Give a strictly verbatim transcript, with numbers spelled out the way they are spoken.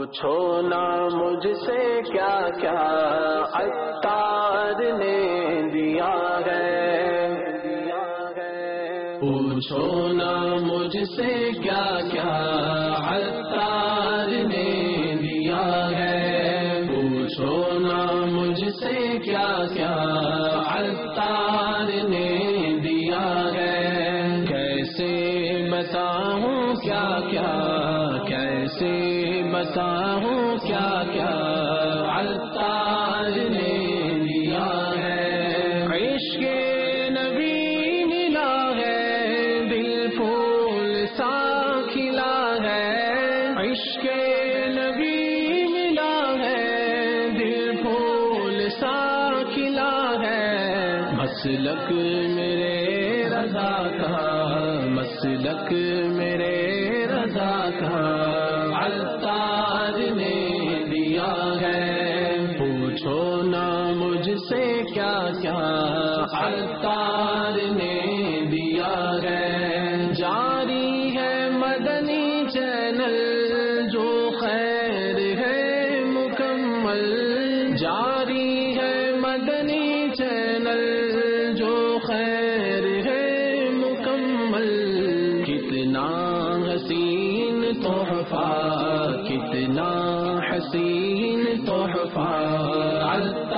پوچھو نا مجھ سے کیا کیا عطار نے دیا ہے، پوچھو نا مجھ سے کیا کیا عطار نے دیا ہے، پوچھو نا مجھ سے کیا کیا عطار نے دیا ہے، کیسے بتاؤں کیا کیا کیسے بتاؤں کیا کیا عطار نے دیا ہے، عشق نبی ملا ہے دل پھول سا کھلا ہے، عشق نبی ملا ہے دل پھول سا کھلا ہے، مسلک میرے رضا کا مسلک میرے رضا کا عطار نے دیا ہے، پوچھو نا مجھ سے کیا کیا عطار نے دیا ہے، جاری ہے مدنی چینل جو خیر ہے مکمل، جاری ہے مدنی چینل جو خیر ہے مکمل، کتنا حسین تحفہ کتنا حسین تحفہ